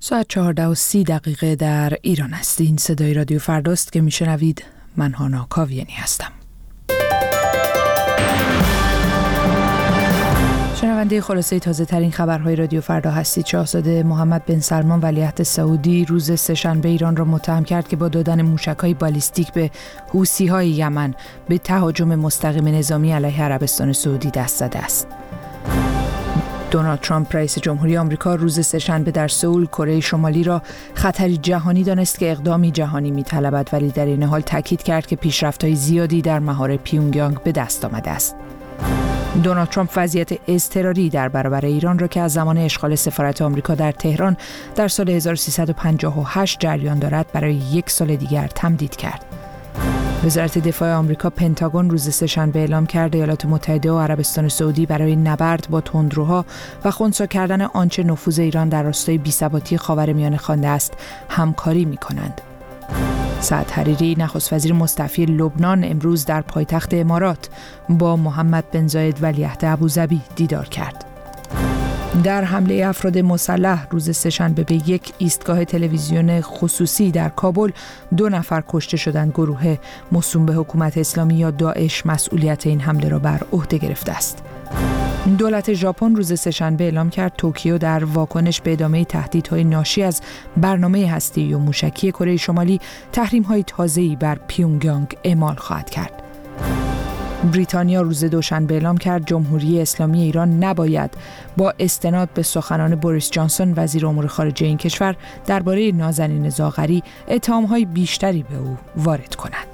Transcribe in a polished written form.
ساعت 14:30 در ایران است. این صدای رادیو فرداست که میشنوید. من هانا کاویانی هستم. شنونده خلاصه تازه ترین خبرهای رادیو فردا هستید. شاهزاده محمد بن سلمان ولیعهد سعودی روز سه‌شنبه ایران را متهم کرد که با دادن موشک‌های بالیستیک به حوثی‌های یمن به تهاجم مستقیم نظامی علیه عربستان سعودی دست زده است. دونالد ترامپ رئیس جمهوری آمریکا روز سه‌شنبه در سئول کره شمالی را خطری جهانی دانست که اقدامی جهانی می‌طلبد، ولی در این حال تاکید کرد که پیشرفت‌های زیادی در مهار پیونگیانگ به دست آمده است. دونالد ترامپ وضعیت اضطراری در برابر ایران را که از زمان اشغال سفارت آمریکا در تهران در سال 1358 جریان دارد برای 1 سال دیگر تمدید کرد. وزارت دفاع آمریکا پنتاگون روز سه‌شنبه اعلام کرد ایالات متحده و عربستان سعودی برای نبرد با تندروها و خنثی کردن آنچه نفوذ ایران در راستای بی‌ثباتی خاورمیانه خوانده است همکاری می‌کنند. سعد حریری نخست وزیر مستعفی لبنان امروز در پایتخت امارات با محمد بن زاید ولیعهد ابوظبی دیدار کرد. در حمله افراد مسلح روز سه‌شنبه به یک ایستگاه تلویزیون خصوصی در کابل 2 نفر کشته شدند. گروه موسوم به حکومت اسلامی یا داعش مسئولیت این حمله را بر عهده گرفته است. دولت ژاپن روز سه‌شنبه اعلام کرد توکیو در واکنش به ادامه تهدیدهای ناشی از برنامه هسته‌ای و موشکی کره شمالی تحریم‌های تازه‌ای بر پیونگیانگ اعمال خواهد کرد. بریتانیا روز دوشنبه اعلام کرد جمهوری اسلامی ایران نباید با استناد به سخنان بوریس جانسون وزیر امور خارجه این کشور درباره نازنین زاغری اتهام‌های بیشتری به او وارد کند.